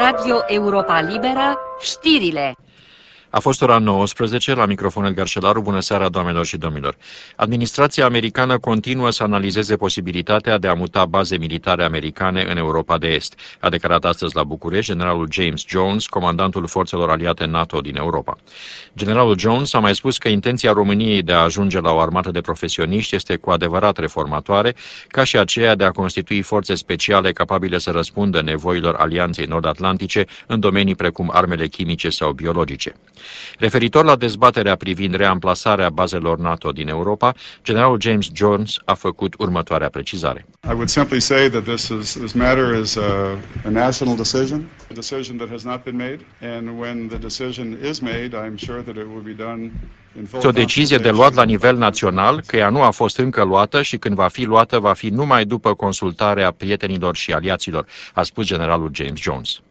Radio Europa Liberă, știrile. A fost ora 19, la microfon Edgar Șelaru. Bună seara, doamnelor și domnilor. Administrația americană continuă să analizeze posibilitatea de a muta baze militare americane în Europa de Est, a declarat astăzi la București generalul James Jones, comandantul forțelor aliate NATO din Europa. Generalul Jones a mai spus că intenția României de a ajunge la o armată de profesioniști este cu adevărat reformatoare, ca și aceea de a constitui forțe speciale capabile să răspundă nevoilor Alianței Nord-Atlantice în domenii precum armele chimice sau biologice. Referitor la dezbaterea privind reamplasarea bazelor NATO din Europa, generalul James Jones a făcut următoarea precizare. I would simply say that this matter is a national decision, a decision that has not been made, and when the decision is made, I'm sure that it will be done in full. Este o decizie de luat la nivel național, că ea nu a fost încă luată și când va fi luată, va fi numai după consultarea prietenilor și aliaților, a spus generalul James Jones.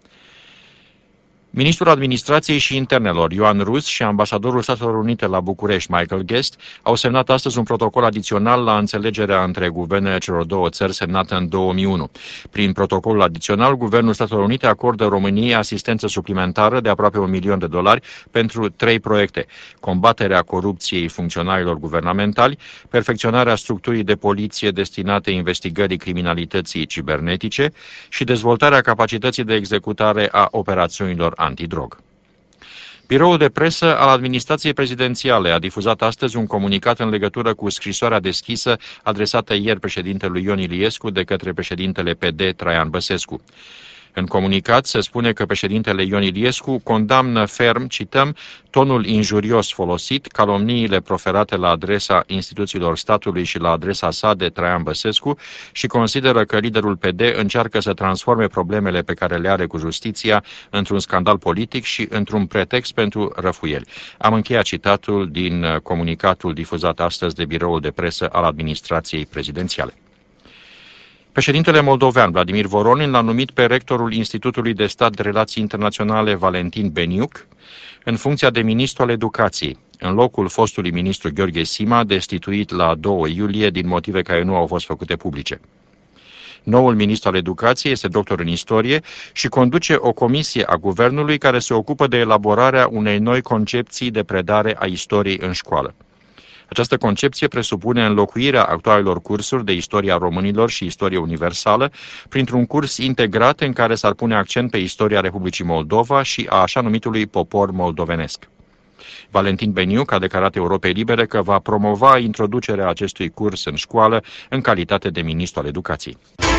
Ministrul Administrației și Internelor, Ioan Rus, și ambasadorul Statelor Unite la București, Michael Guest, au semnat astăzi un protocol adițional la înțelegerea între guvernele celor două țări semnată în 2001. Prin protocolul adițional, Guvernul Statelor Unite acordă României asistență suplimentară de aproape $1 milion pentru 3 proiecte: combaterea corupției funcționarilor guvernamentali, perfecționarea structurii de poliție destinate investigării criminalității cibernetice și dezvoltarea capacității de executare a operațiunilor antidrog. Biroul de presă al administrației prezidențiale a difuzat astăzi un comunicat în legătură cu scrisoarea deschisă adresată ieri președintelui Ion Iliescu de către președintele PD Traian Băsescu. În comunicat se spune că președintele Ion Iliescu condamnă ferm, cităm, tonul injurios folosit, calomniile proferate la adresa instituțiilor statului și la adresa sa de Traian Băsescu și consideră că liderul PD încearcă să transforme problemele pe care le are cu justiția într-un scandal politic și într-un pretext pentru răfuieli. Am încheiat citatul din comunicatul difuzat astăzi de biroul de presă al administrației prezidențiale. Președintele moldovean, Vladimir Voronin, l-a numit pe rectorul Institutului de Stat de Relații Internaționale, Valentin Beniuc, în funcția de ministru al educației, în locul fostului ministru Gheorghe Sima, destituit la 2 iulie din motive care nu au fost făcute publice. Noul ministru al educației este doctor în istorie și conduce o comisie a guvernului care se ocupă de elaborarea unei noi concepții de predare a istoriei în școală. Această concepție presupune înlocuirea actualelor cursuri de istoria românilor și istorie universală printr-un curs integrat în care s-ar pune accent pe istoria Republicii Moldova și a așa numitului popor moldovenesc. Valentin Beniuc a declarat Europei Libere că va promova introducerea acestui curs în școală în calitate de ministru al educației.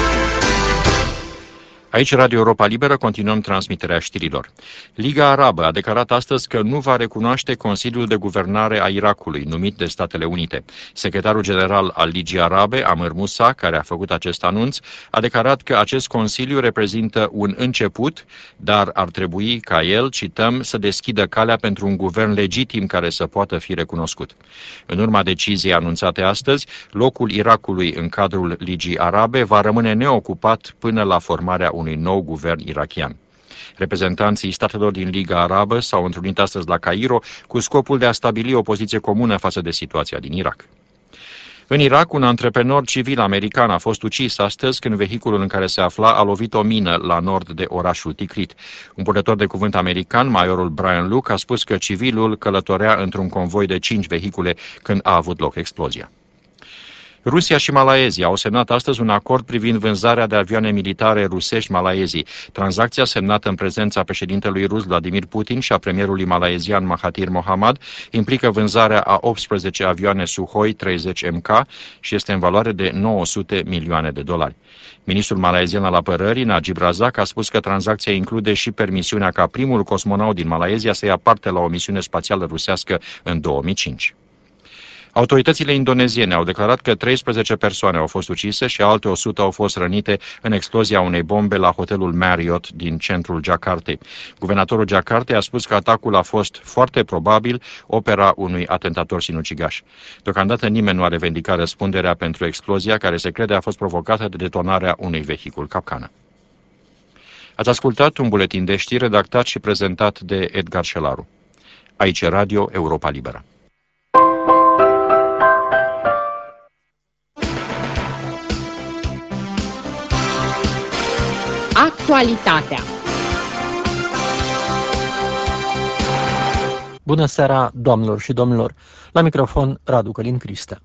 Aici, Radio Europa Liberă, continuăm transmiterea știrilor. Liga Arabă a declarat astăzi că nu va recunoaște Consiliul de Guvernare a Irakului, numit de Statele Unite. Secretarul general al Ligii Arabe, Amr Moussa, care a făcut acest anunț, a declarat că acest Consiliu reprezintă un început, dar ar trebui ca el, cităm, să deschidă calea pentru un guvern legitim care să poată fi recunoscut. În urma deciziei anunțate astăzi, locul Irakului în cadrul Ligii Arabe va rămâne neocupat până la formarea unui nou guvern irakian. Reprezentanții statelor din Liga Arabă s-au întrunit astăzi la Cairo cu scopul de a stabili o poziție comună față de situația din Irak. În Irak, un antreprenor civil american a fost ucis astăzi când vehiculul în care se afla a lovit o mină la nord de orașul Tikrit. Un purtător de cuvânt american, majorul Brian Luke, a spus că civilul călătorea într-un convoi de 5 vehicule când a avut loc explozia. Rusia și Malaezia au semnat astăzi un acord privind vânzarea de avioane militare rusești Malaeziei. Tranzacția, semnată în prezența președintelui rus Vladimir Putin și a premierului malaezian Mahathir Mohamad, implică vânzarea a 18 avioane Sukhoi 30 MK și este în valoare de $900 milioane. Ministrul malaezian al apărării, Najib Razak, a spus că tranzacția include și permisiunea ca primul cosmonaut din Malaezia să ia parte la o misiune spațială rusească în 2005. Autoritățile indoneziene au declarat că 13 persoane au fost ucise și alte 100 au fost rănite în explozia unei bombe la hotelul Marriott din centrul Jakartei. Guvernatorul Jakartei a spus că atacul a fost foarte probabil opera unui atentator sinucigaș. Deocamdată nimeni nu a revendicat răspunderea pentru explozia care se crede a fost provocată de detonarea unui vehicul capcană. Ați ascultat un buletin de știri redactat și prezentat de Edgar Șelaru. Aici Radio Europa Liberă. Actualitatea. Bună seara, doamnelor și domnilor! La microfon, Radu Călin Cristea.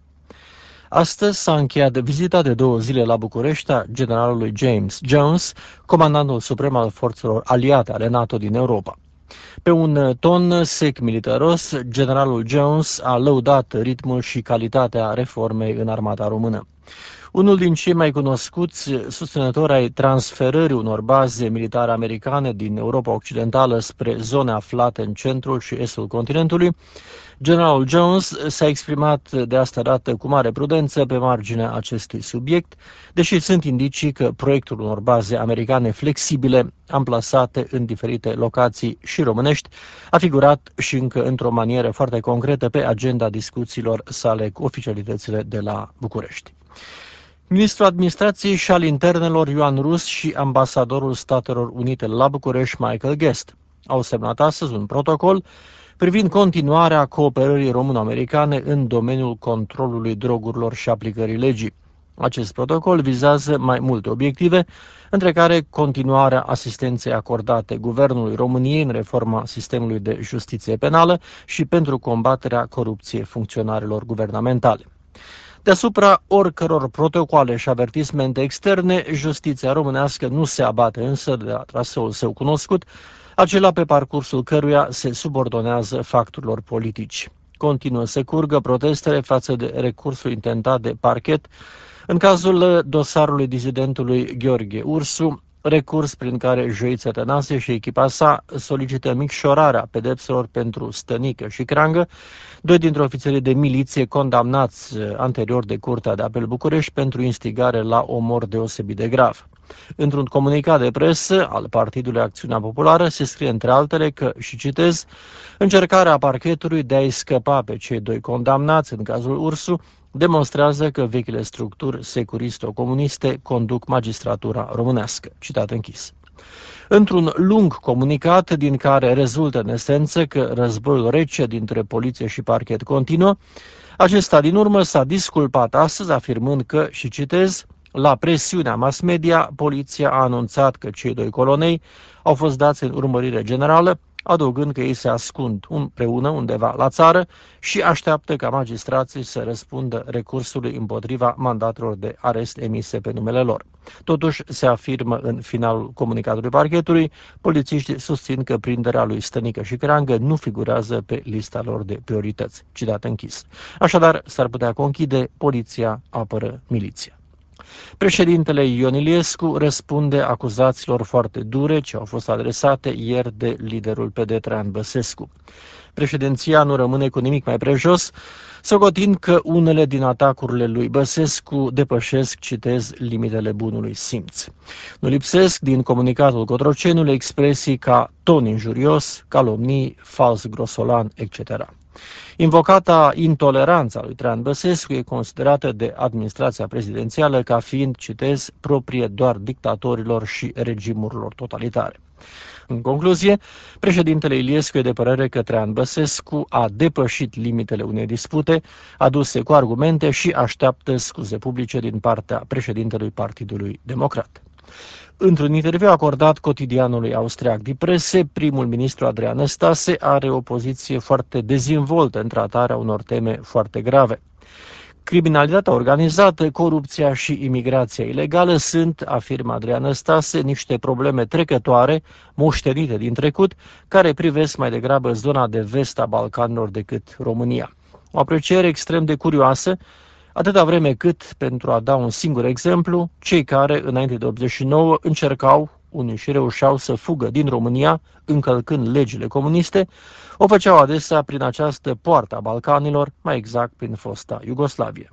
Astăzi s-a încheiat vizita de 2 zile la București a generalului James Jones, comandantul suprem al forțelor aliate ale NATO din Europa. Pe un ton sec militaros, generalul Jones a lăudat ritmul și calitatea reformei în armata română. Unul din cei mai cunoscuți susținători ai transferării unor baze militare americane din Europa Occidentală spre zone aflate în centrul și estul continentului, generalul Jones s-a exprimat de asta dată cu mare prudență pe marginea acestui subiect, deși sunt indicii că proiectul unor baze americane flexibile, amplasate în diferite locații și românești, a figurat și încă într-o manieră foarte concretă pe agenda discuțiilor sale cu oficialitățile de la București. Ministrul Administrației și al Internelor Ioan Rus și ambasadorul Statelor Unite la București Michael Guest au semnat astăzi un protocol privind continuarea cooperării româno-americane în domeniul controlului drogurilor și aplicării legii. Acest protocol vizează mai multe obiective, între care continuarea asistenței acordate Guvernului României în reforma sistemului de justiție penală și pentru combaterea corupției funcționarilor guvernamentale. Deasupra oricăror protocoale și avertismente externe, justiția românească nu se abate însă de la traseul său cunoscut, acela pe parcursul căruia se subordonează facturilor politici. Continuă să curgă protestele față de recursul intentat de parchet în cazul dosarului dizidentului Gheorghe Ursu, recurs prin care Joiță Tănase și echipa sa solicită micșorarea pedepselor pentru Stănică și Crangă, 2 dintre ofițerii de miliție condamnați anterior de Curtea de Apel București pentru instigare la omor deosebit de grav. Într-un comunicat de presă al Partidului Acțiunea Populară se scrie între altele că, și citez, încercarea parchetului de a-i scăpa pe cei 2 condamnați în cazul Ursu demonstrează că vechile structuri securisto-comuniste conduc magistratura românească. Citat închis. Într-un lung comunicat din care rezultă în esență că războiul rece dintre poliție și parchet continuă, acesta din urmă s-a disculpat astăzi afirmând că, și citez, la presiunea mass media, poliția a anunțat că cei 2 colonei au fost dați în urmărire generală, adăugând că ei se ascund împreună undeva la țară și așteaptă ca magistrații să răspundă recursului împotriva mandatelor de arest emise pe numele lor. Totuși, se afirmă în finalul comunicatului parchetului, polițiștii susțin că prinderea lui Stănică și Crangă nu figurează pe lista lor de priorități. Citat închis. Așadar, s-ar putea conchide, poliția apără miliția. Președintele Ion Iliescu răspunde acuzațiilor foarte dure ce au fost adresate ieri de liderul PD Traian Băsescu. Președinția nu rămâne cu nimic mai prejos, socotind că unele din atacurile lui Băsescu depășesc, citez, limitele bunului simț. Nu lipsesc din comunicatul Cotrocenului expresii ca ton injurios, calomnii, fals grosolan, etc. Invocata intoleranța lui Traian Băsescu e considerată de administrația prezidențială ca fiind, citez, proprie doar dictatorilor și regimurilor totalitare. În concluzie, președintele Iliescu e de părere că Traian Băsescu a depășit limitele unei dispute aduse cu argumente și așteaptă scuze publice din partea președintelui Partidului Democrat. Într-un interviu acordat cotidianului austriac Die Presse, primul ministru Adrian Năstase are o poziție foarte dezvoltă în tratarea unor teme foarte grave. Criminalitatea organizată, corupția și imigrația ilegală sunt, afirmă Adrian Năstase, niște probleme trecătoare, moștenite din trecut, care privesc mai degrabă zona de vest a Balcanilor decât România. O apreciere extrem de curioasă, atâta vreme cât, pentru a da un singur exemplu, cei care, înainte de 89, încercau, unii și reușeau să fugă din România, încălcând legile comuniste, o făceau adesea prin această poartă a Balcanilor, mai exact prin fosta Iugoslavie.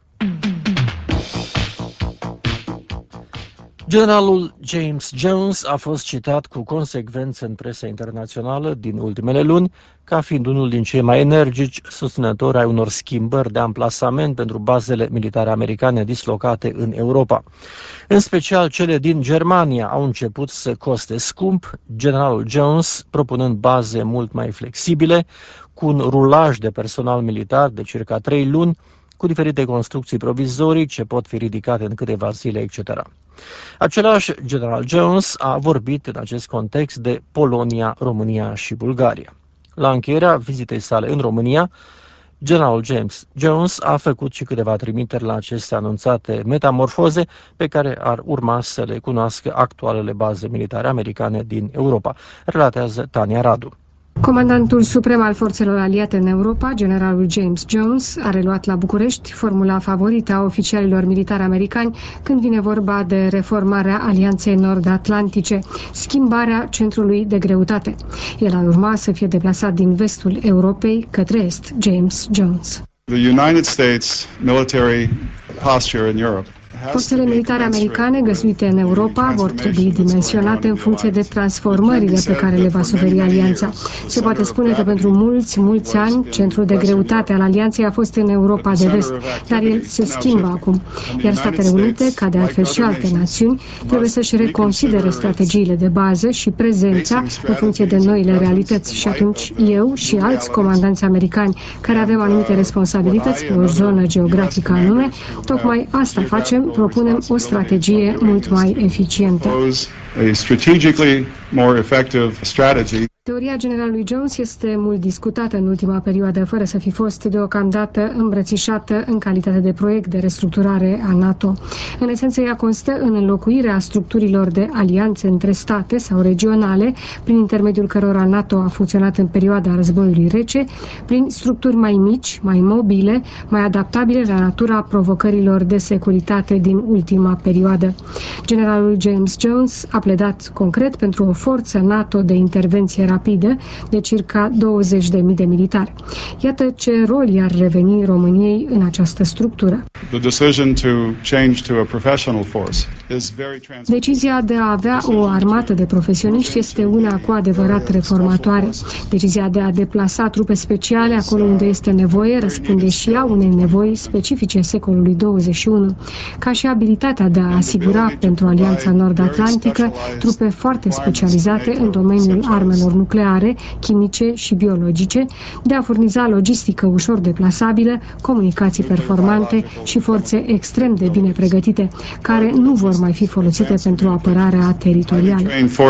Generalul James Jones a fost citat cu consecvență în presa internațională din ultimele luni ca fiind unul din cei mai energici susținători ai unor schimbări de amplasament pentru bazele militare americane dislocate în Europa. În special cele din Germania au început să coste scump, generalul Jones propunând baze mult mai flexibile, cu un rulaj de personal militar de circa 3 luni, cu diferite construcții provizorii ce pot fi ridicate în câteva zile, etc. Același general Jones a vorbit în acest context de Polonia, România și Bulgaria. La încheierea vizitei sale în România, generalul James Jones a făcut și câteva trimiteri la aceste anunțate metamorfoze pe care ar urma să le cunoască actualele baze militare americane din Europa, relatează Tania Radu. Comandantul suprem al forțelor aliate în Europa, generalul James Jones, a reluat la București formula favorită a oficialilor militari americani când vine vorba de reformarea Alianței Nord-Atlantice, schimbarea centrului de greutate. El ar urma să fie deplasat din vestul Europei către est, James Jones. The United States military posture in Europe. Forțele militare americane găzduite în Europa vor trebui dimensionate în funcție de transformările pe care le va suferi Alianța. Se poate spune că pentru mulți ani, centrul de greutate al Alianței a fost în Europa de vest, dar el se schimbă acum. Iar Statele Unite, ca de altfel și alte națiuni, trebuie să-și reconsidere strategiile de bază și prezența în funcție de noile realități. Și atunci eu și alți comandanți americani care avem anumite responsabilități pe o zonă geografică anume, tocmai asta facem, propunem o strategie mult mai eficientă. Teoria generalului Jones este mult discutată în ultima perioadă, fără să fi fost deocamdată îmbrățișată în calitate de proiect de restructurare a NATO. În esență, ea constă în înlocuirea structurilor de alianțe între state sau regionale, prin intermediul cărora NATO a funcționat în perioada războiului rece, prin structuri mai mici, mai mobile, mai adaptabile la natura provocărilor de securitate din ultima perioadă. Generalul James Jones a pledat concret pentru o forță NATO de intervenție rapidă de circa 20.000 de militari. Iată ce rol i-ar reveni României în această structură. Decizia de a avea o armată de profesioniști este una cu adevărat reformatoare. Decizia de a deplasa trupe speciale acolo unde este nevoie răspunde și ea unei nevoi specifice secolului 21, ca și abilitatea de a asigura pentru Alianța Nord-Atlantică trupe foarte specializate în domeniul armelor nucleare, chimice și biologice, de a furniza logistică ușor deplasabilă, comunicații performante și forțe extrem de bine pregătite, care nu vor mai fi folosite pentru apărarea teritorială.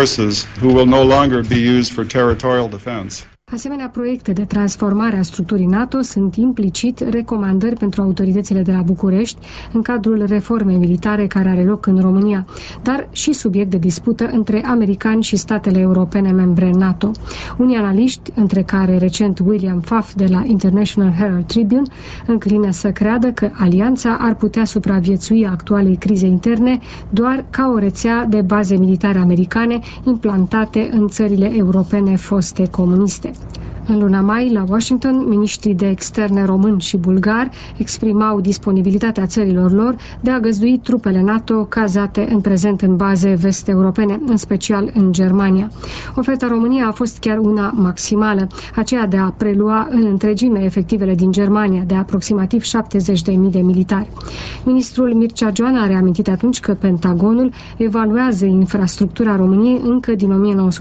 Asemenea, proiecte de transformare a structurii NATO sunt implicit recomandări pentru autoritățile de la București în cadrul reformei militare care are loc în România, dar și subiect de dispută între americani și statele europene membre NATO. Unii analiști, între care recent William Pfaff de la International Herald Tribune, înclină să creadă că alianța ar putea supraviețui actualei crize interne doar ca o rețea de baze militare americane implantate în țările europene foste comuniste. În luna mai, la Washington, miniștrii de externe români și bulgari exprimau disponibilitatea țărilor lor de a găzdui trupele NATO cazate în prezent în baze vest-europene, în special în Germania. Oferta României a fost chiar una maximală, aceea de a prelua în întregime efectivele din Germania, de aproximativ 70.000 de militari. Ministrul Mircea Joana a reamintit atunci că Pentagonul evaluează infrastructura României încă din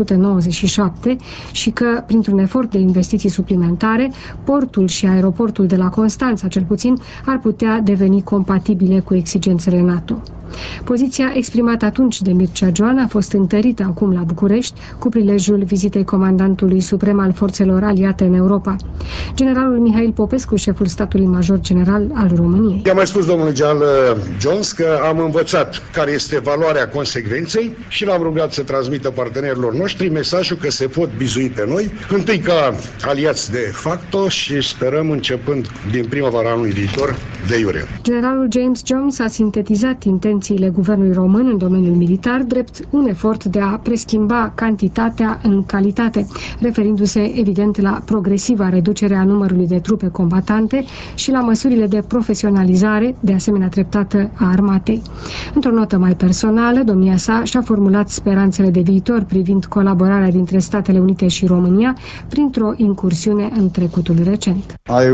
1997 și că, printr-un efort de investiții suplimentare, portul și aeroportul de la Constanța, cel puțin, ar putea deveni compatibile cu exigențele NATO. Poziția exprimată atunci de Mircea Joana a fost întărită acum la București cu prilejul vizitei comandantului suprem al forțelor aliate în Europa. Generalul Mihail Popescu, șeful statului major general al României. I-am mai spus domnului general Jones că am învățat care este valoarea consecvenței și l-am rugat să transmită partenerilor noștri mesajul că se pot bizui pe noi, întâi ca aliați de facto și sperăm începând din primăvara anului viitor de iure. Generalul James Jones a sintetizat intențiile guvernului român în domeniul militar drept un efort de a preschimba cantitatea în calitate, referindu-se evident la progresiva reducere a numărului de trupe combatante și la măsurile de profesionalizare, de asemenea treptată, a armatei. Într-o notă mai personală, domnia sa și-a formulat speranțele de viitor privind colaborarea dintre Statele Unite și România printr-o incursiune în trecutul recent.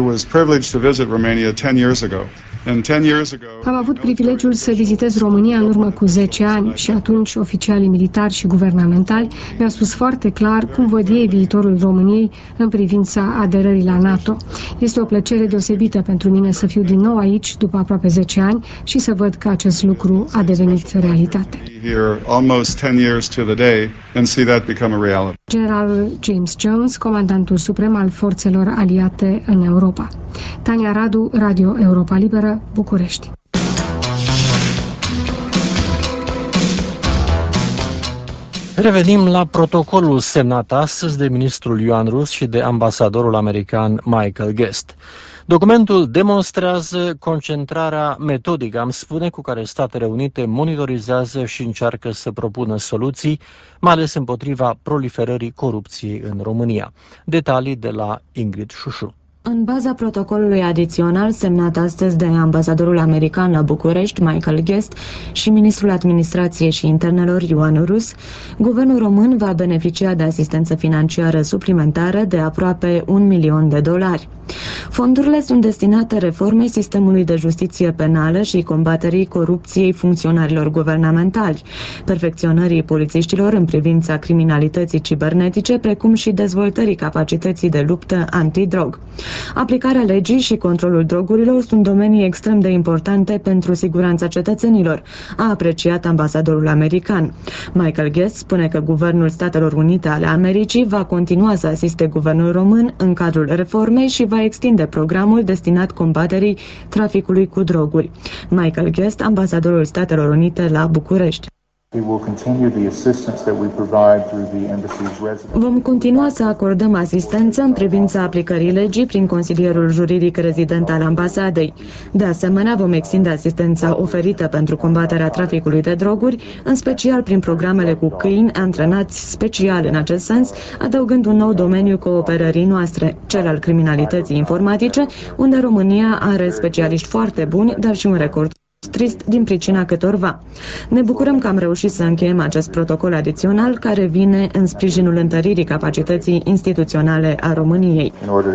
Am avut privilegiul să vizitez România în urmă cu 10 ani și atunci oficialii militari și guvernamentali mi-au spus foarte clar cum văd ei viitorul României în privința aderării la NATO. Este o plăcere deosebită pentru mine să fiu din nou aici după aproape 10 ani și să văd că acest lucru a devenit realitate. Here almost 10 years to the day and see that become a reality. Generalul James Jones, comandantul suprem al forțelor aliate în Europa. Tania Radu, Radio Europa Liberă, București. Revenim la protocolul semnat astăzi de ministrul Ioan Rus și de ambasadorul american Michael Guest. Documentul demonstrează concentrarea metodică, am spune, cu care Statele Unite monitorizează și încearcă să propună soluții, mai ales împotriva proliferării corupției în România. Detalii de la Ingrid Șușu. În baza protocolului adițional semnat astăzi de ambasadorul american la București, Michael Guest, și ministrul Administrației și Internelor, Ioan Rus, guvernul român va beneficia de asistență financiară suplimentară de aproape $1 milion. Fondurile sunt destinate reformei sistemului de justiție penală și combaterii corupției funcționarilor guvernamentali, perfecționării polițiștilor în privința criminalității cibernetice, precum și dezvoltării capacității de luptă antidrog. Aplicarea legii și controlul drogurilor sunt domenii extrem de importante pentru siguranța cetățenilor, a apreciat ambasadorul american. Michael Guest spune că Guvernul Statelor Unite ale Americii va continua să asiste guvernul român în cadrul reformei și va extinde programul destinat combaterii traficului cu droguri. Michael Guest, ambasadorul Statelor Unite la București. Vom continua să acordăm asistență în privința aplicării legii prin consilierul juridic rezident al ambasadei. De asemenea, vom extinde asistența oferită pentru combaterea traficului de droguri, în special prin programele cu câini antrenați special în acest sens, adăugând un nou domeniu cooperării noastre, cel al criminalității informatice, unde România are specialiști foarte buni, dar și un record trist din pricina câtorva. Ne bucurăm că am reușit să încheiem acest protocol adițional care vine în sprijinul întăririi capacității instituționale a României.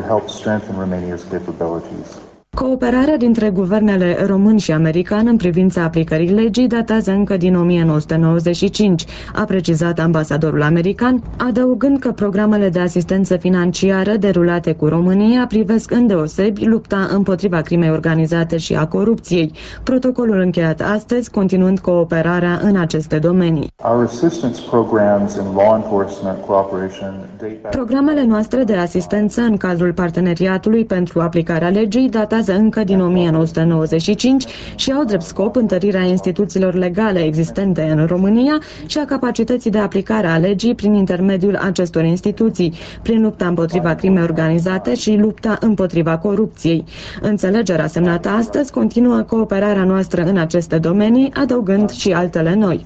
Cooperarea dintre guvernele român și american în privința aplicării legii datează încă din 1995, a precizat ambasadorul american, adăugând că programele de asistență financiară derulate cu România privesc îndeosebi lupta împotriva crimei organizate și a corupției. Protocolul încheiat astăzi continuând cooperarea în aceste domenii. Programele noastre de asistență în cadrul parteneriatului pentru aplicarea legii datează încă din 1995 și au drept scop întărirea instituțiilor legale existente în România și a capacității de aplicare a legii prin intermediul acestor instituții, prin lupta împotriva crimei organizate și lupta împotriva corupției. Înțelegerea semnată astăzi continuă cooperarea noastră în aceste domenii, adăugând și altele noi.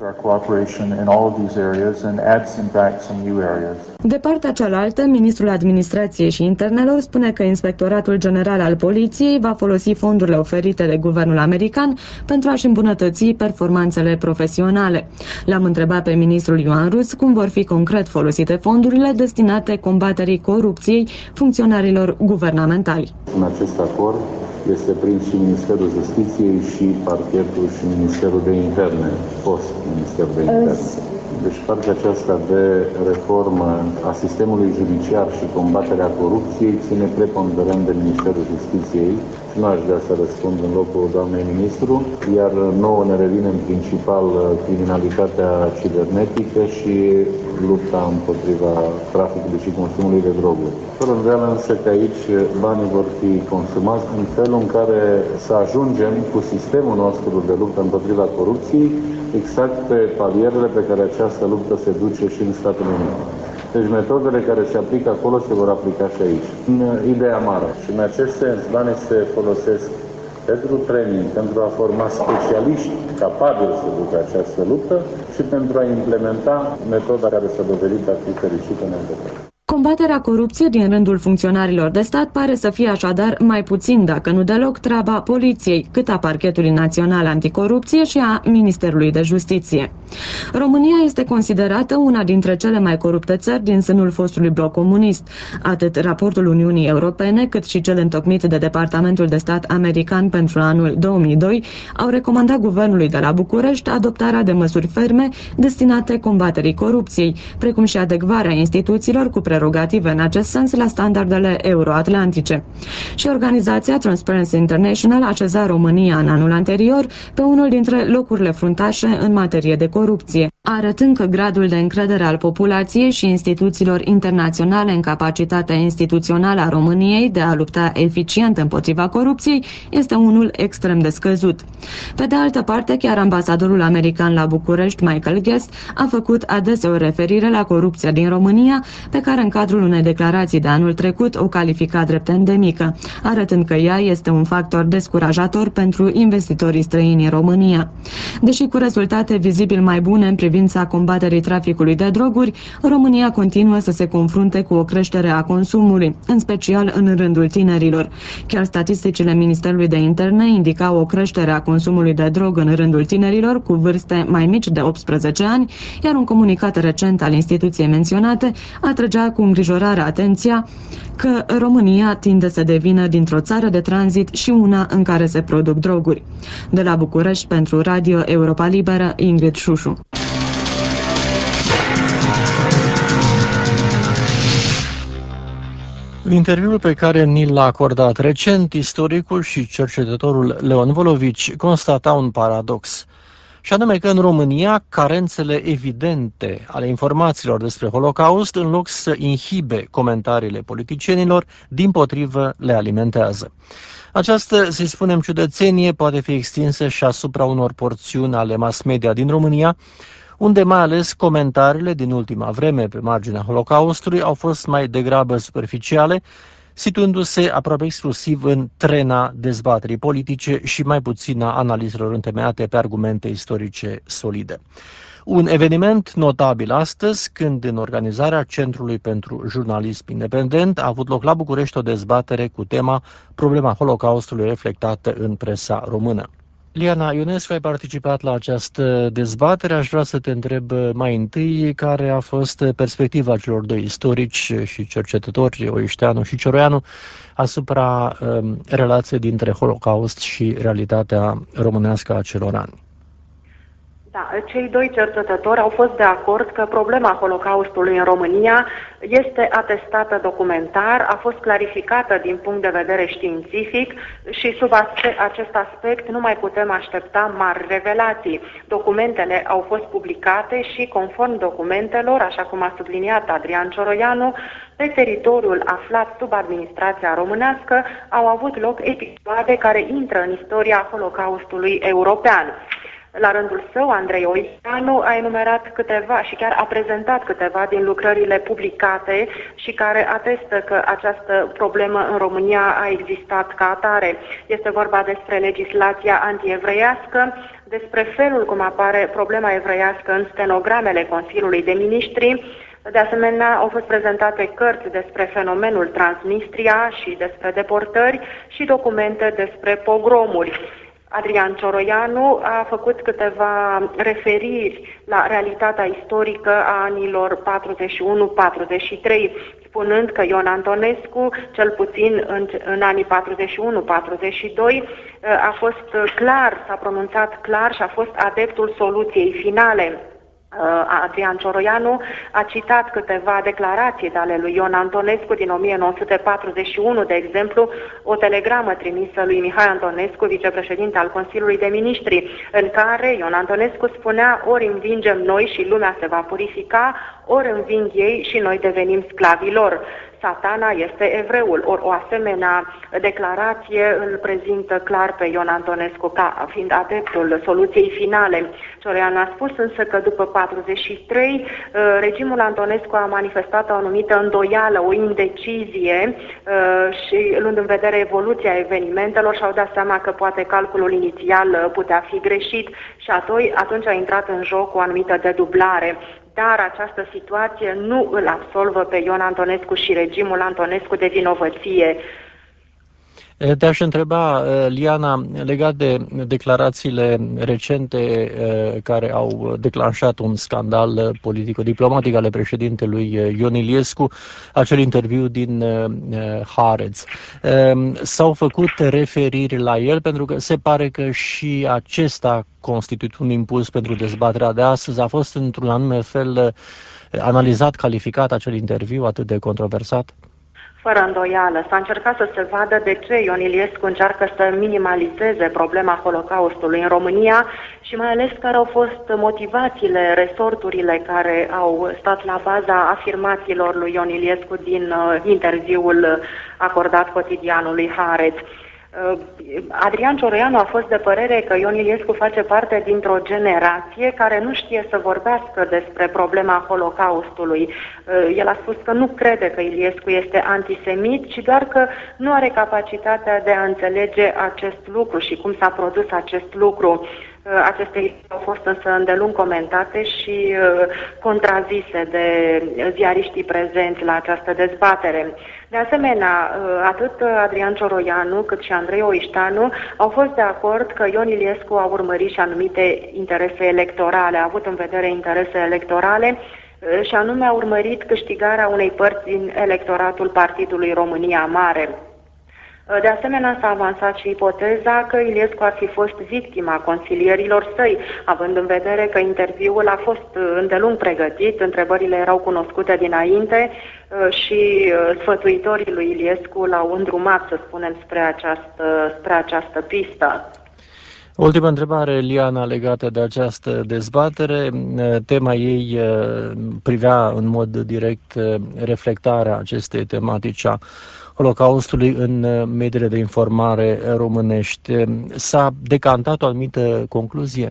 De partea cealaltă, ministrul Administrației și Internelor spune că Inspectoratul General al Poliției va folosi fondurile oferite de guvernul american pentru a-și îmbunătăți performanțele profesionale. L-am întrebat pe ministrul Ioan Rus cum vor fi concret folosite fondurile destinate combaterii corupției funcționarilor guvernamentali. În acest acord este prins și Ministerul Justiției și Parchetul și Ministerul de Interne, fost Ministerul de Interne. Deci partea aceasta de reformă a sistemului judiciar și combaterea corupției ține preponderent de Ministerul Justiției și nu aș vrea să răspund în locul doamnei ministru, iar nouă ne revine în principal criminalitatea cibernetică și lupta împotriva traficului și consumului de droguri. Fără îndoială însă că aici banii vor fi consumați în felul în care să ajungem cu sistemul nostru de luptă împotriva corupției exact pe palierele pe care această luptă se duce și în Statele Unite. Deci metodele care se aplică acolo se vor aplica și aici. În ideea mare. Și în acest sens banii se folosesc pentru training, pentru a forma specialiști capabili să ducă această luptă și pentru a implementa metoda care s-a dovedit a fi fericită în Europa. Combaterea corupției din rândul funcționarilor de stat pare să fie așadar mai puțin, dacă nu deloc, treaba poliției, cât a Parchetului Național Anticorupție și a Ministerului de Justiție. România este considerată una dintre cele mai corupte țări din sânul fostului bloc comunist. Atât raportul Uniunii Europene, cât și cel întocmit de Departamentul de Stat american pentru anul 2002 au recomandat guvernului de la București adoptarea de măsuri ferme destinate combaterii corupției, precum și adecvarea instituțiilor cu prerogative derogative în acest sens la standardele euroatlantice. Și organizația Transparency International așeza România în anul anterior pe unul dintre locurile fruntașe în materie de corupție, arătând că gradul de încredere al populației și instituțiilor internaționale în capacitatea instituțională a României de a lupta eficient împotriva corupției este unul extrem de scăzut. Pe de altă parte, chiar ambasadorul american la București, Michael Guest, a făcut adeseori referire la corupția din România, pe care în cadrul unei declarații de anul trecut o califica drept endemică, arătând că ea este un factor descurajator pentru investitorii străini în România. Deși cu rezultate vizibil mai bune în privința combaterii traficului de droguri, România continuă să se confrunte cu o creștere a consumului, în special în rândul tinerilor. Chiar statisticile Ministerului de Interne indicau o creștere a consumului de drog în rândul tinerilor cu vârste mai mici de 18 ani, iar un comunicat recent al instituției menționate atrăgea cu îngrijorare atenția că România tinde să devină dintr-o țară de tranzit și una în care se produc droguri. De la București, pentru Radio Europa Liberă, Ingrid Șușu. În interviul pe care ni l-a acordat recent, istoricul și cercetătorul Leon Volovici constata un paradox, și anume că în România carențele evidente ale informațiilor despre Holocaust, în loc să inhibe comentariile politicienilor, dimpotrivă le alimentează. Această, să-i spunem, ciudățenie poate fi extinsă și asupra unor porțiuni ale mass media din România, unde mai ales comentariile din ultima vreme pe marginea Holocaustului au fost mai degrabă superficiale, situându-se aproape exclusiv în trena dezbaterii politice și mai puțin a analizelor întemeiate pe argumente istorice solide. Un eveniment notabil astăzi, când în organizarea Centrului pentru Jurnalism Independent a avut loc la București o dezbatere cu tema Problema Holocaustului reflectată în presa română. Liana Ionescu, ai participat la această dezbatere. Aș vrea să te întreb mai întâi care a fost perspectiva celor doi istorici și cercetători, Oișteanu și Cioroianu, asupra relației dintre Holocaust și realitatea românească a acelor ani. Da, cei doi cercetători au fost de acord că problema Holocaustului în România este atestată documentar, a fost clarificată din punct de vedere științific și sub acest aspect nu mai putem aștepta mari revelații. Documentele au fost publicate și, conform documentelor, așa cum a subliniat Adrian Cioroianu, pe teritoriul aflat sub administrația românească au avut loc episoade care intră în istoria Holocaustului european. La rândul său, Andrei Oișteanu a enumerat câteva și chiar a prezentat câteva din lucrările publicate și care atestă că această problemă în România a existat ca atare. Este vorba despre legislația antievreiască, despre felul cum apare problema evreiască în stenogramele Consiliului de Ministri. De asemenea, au fost prezentate cărți despre fenomenul Transnistria și despre deportări și documente despre pogromuri. Adrian Cioroianu a făcut câteva referiri la realitatea istorică a anilor 41-43, spunând că Ion Antonescu, cel puțin în anii 41-42, a fost clar, s-a pronunțat clar și a fost adeptul soluției finale. Adrian Cioroianu a citat câteva declarații de ale lui Ion Antonescu din 1941, de exemplu, o telegramă trimisă lui Mihai Antonescu, vicepreședinte al Consiliului de Ministri, în care Ion Antonescu spunea: ori învingem noi și lumea se va purifica, ori înving ei și noi devenim sclavii lor. Satana este evreul. Ori o asemenea declarație îl prezintă clar pe Ion Antonescu ca fiind adeptul soluției finale. Cioroianu a spus însă că după 43, regimul Antonescu a manifestat o anumită îndoială, o indecizie și, luând în vedere evoluția evenimentelor, și-au dat seama că poate calculul inițial putea fi greșit și atunci a intrat în joc o anumită dedublare. Dar această situație nu îl absolvă pe Ion Antonescu și regimul Antonescu de vinovăție. Te-aș întreba, Liana, legat de declarațiile recente care au declanșat un scandal politico-diplomatic ale președintelui Ion Iliescu, acel interviu din Haaretz. S-au făcut referiri la el pentru că se pare că și acesta constituie un impuls pentru dezbaterea de astăzi. A fost într-un anume fel analizat, calificat acel interviu atât de controversat? Fără îndoială. S-a încercat să se vadă de ce Ion Iliescu încearcă să minimalizeze problema Holocaustului în România și mai ales care au fost motivațiile, resorturile care au stat la baza afirmațiilor lui Ion Iliescu din interviul acordat cotidianului Haaretz. Adrian Cioroianu a fost de părere că Ion Iliescu face parte dintr-o generație care nu știe să vorbească despre problema Holocaustului. El a spus că nu crede că Iliescu este antisemit, ci doar că nu are capacitatea de a înțelege acest lucru și cum s-a produs acest lucru. Aceste idei au fost însă îndelung comentate și contrazise de ziariștii prezenți la această dezbatere. De asemenea, atât Adrian Cioroianu cât și Andrei Oișteanu au fost de acord că Ion Iliescu a urmărit și anumite interese electorale, a avut în vedere interese electorale și anume a urmărit câștigarea unei părți din electoratul Partidului România Mare. De asemenea, s-a avansat și ipoteza că Iliescu ar fi fost victima consilierilor săi, având în vedere că interviul a fost îndelung pregătit, întrebările erau cunoscute dinainte și sfătuitorii lui Iliescu l-au îndrumat, să spunem, spre această pistă. Ultima întrebare, Liana, legată de această dezbatere. Tema ei privea în mod direct reflectarea acestei tematici a Holocaustului în mediile de informare românești. S-a decantat o anumită concluzie?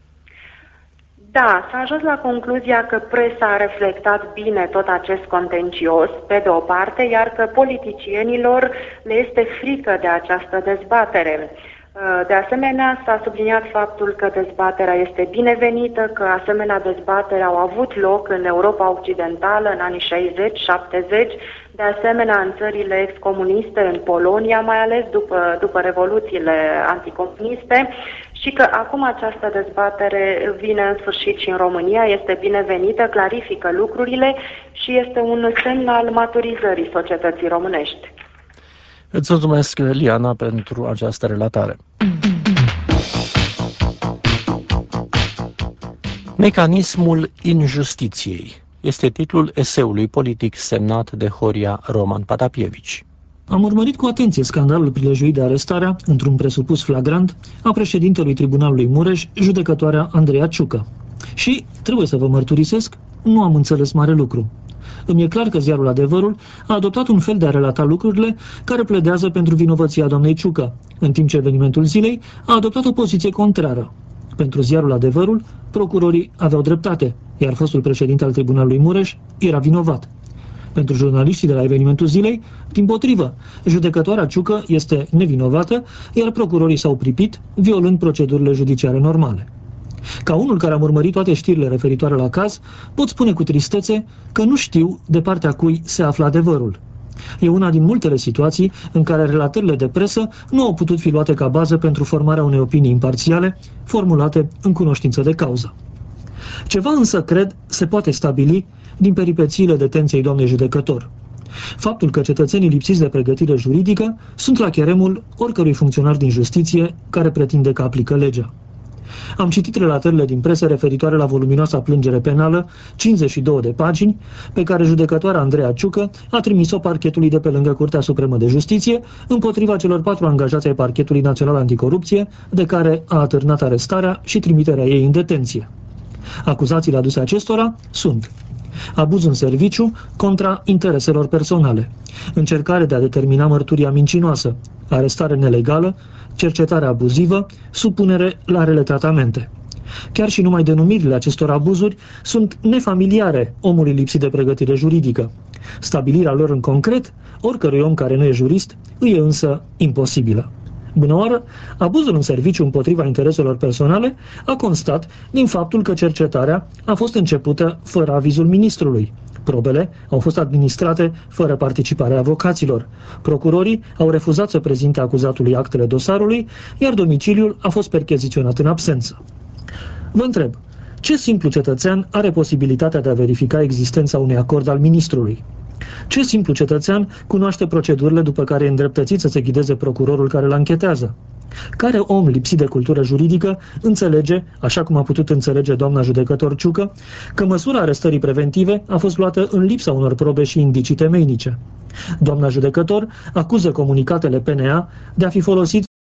Da, s-a ajuns la concluzia că presa a reflectat bine tot acest contencios, pe de o parte, iar că politicienilor le este frică de această dezbatere. De asemenea, s-a subliniat faptul că dezbaterea este binevenită, că asemenea dezbatere au avut loc în Europa Occidentală în anii 60-70, de asemenea în țările excomuniste, în Polonia, mai ales după revoluțiile anticomuniste, și că acum această dezbatere vine în sfârșit și în România, este binevenită, clarifică lucrurile și este un semn al maturizării societății românești. Îți mulțumesc, Liana, pentru această relatare. Mecanismul injustiției este titlul eseului politic semnat de Horia Roman Patapievici. Am urmărit cu atenție scandalul prilejuit de arestarea, într-un presupus flagrant, a președintelui Tribunalului Mureș, judecătoarea Andreea Ciucă. Și, trebuie să vă mărturisesc, nu am înțeles mare lucru. Îmi e clar că ziarul Adevărul a adoptat un fel de a relata lucrurile care pledează pentru vinovăția doamnei Ciucă, în timp ce evenimentul zilei a adoptat o poziție contrară. Pentru ziarul Adevărul, procurorii aveau dreptate, iar fostul președinte al Tribunalului Mureș era vinovat. Pentru jurnaliștii de la evenimentul zilei, dimpotrivă, judecătoarea Ciucă este nevinovată, iar procurorii s-au pripit, violând procedurile judiciare normale. Ca unul care am urmărit toate știrile referitoare la caz, pot spune cu tristețe că nu știu de partea cui se află adevărul. E una din multele situații în care relatările de presă nu au putut fi luate ca bază pentru formarea unei opinii imparțiale, formulate în cunoștință de cauză. Ceva însă, cred, se poate stabili din peripețiile detenției doamnei judecător. Faptul că cetățenii lipsiți de pregătire juridică sunt la cheremul oricărui funcționar din justiție care pretinde că aplică legea. Am citit relatările din presă referitoare la voluminoasa plângere penală, 52 de pagini, pe care judecătoarea Andreea Ciucă a trimis-o parchetului de pe lângă Curtea Supremă de Justiție, împotriva celor 4 angajați ai Parchetului Național Anticorupție, de care a atârnat arestarea și trimiterea ei în detenție. Acuzațiile aduse acestora sunt: abuz în serviciu contra intereselor personale, încercare de a determina mărturia mincinoasă, arestare nelegală, cercetare abuzivă, supunere la rele tratamente. Chiar și numai denumirile acestor abuzuri sunt nefamiliare omului lipsit de pregătire juridică. Stabilirea lor în concret, oricărui om care nu e jurist, îi e însă imposibilă. Bună oară, abuzul în serviciu împotriva intereselor personale a constat din faptul că cercetarea a fost începută fără avizul ministrului, Probele au fost administrate fără participarea avocaților. Procurorii au refuzat să prezinte acuzatului actele dosarului, iar domiciliul a fost percheziționat în absență. Vă întreb, ce simplu cetățean are posibilitatea de a verifica existența unui acord al ministrului? Ce simplu cetățean cunoaște procedurile după care e îndreptățit să se ghideze procurorul care îl anchetează? Care om lipsit de cultură juridică înțelege, așa cum a putut înțelege doamna judecător Ciucă, că măsura arestării preventive a fost luată în lipsa unor probe și indicii temeinice? Doamna judecător acuză comunicatele PNA de a fi folosit